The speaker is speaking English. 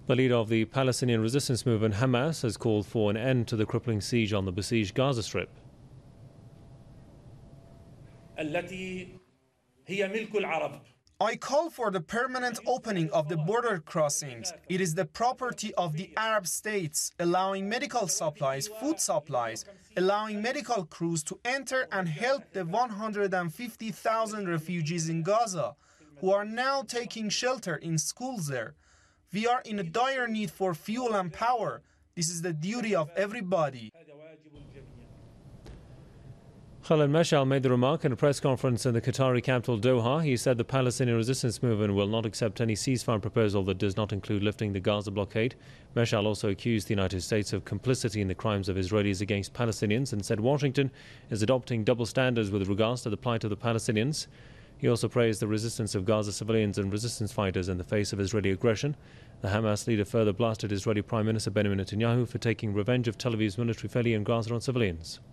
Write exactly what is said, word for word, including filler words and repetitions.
The leader of the Palestinian resistance movement, Hamas, has called for an end to the crippling siege on the besieged Gaza Strip. I call for the permanent opening of the border crossings. It is the property of the Arab states, allowing medical supplies, food supplies, allowing medical crews to enter and help the one hundred fifty thousand refugees in Gaza, who are now taking shelter in schools there. We are in a dire need for fuel and power. This is the duty of everybody. Khaled Mashal made the remark in a press conference in the Qatari capital Doha. He said the Palestinian resistance movement will not accept any ceasefire proposal that does not include lifting the Gaza blockade. Mashal also accused the United States of complicity in the crimes of Israelis against Palestinians and said Washington is adopting double standards with regards to the plight of the Palestinians. He also praised the resistance of Gaza civilians and resistance fighters in the face of Israeli aggression. The Hamas leader further blasted Israeli Prime Minister Benjamin Netanyahu for taking revenge of Tel Aviv's military failure in Gaza on civilians.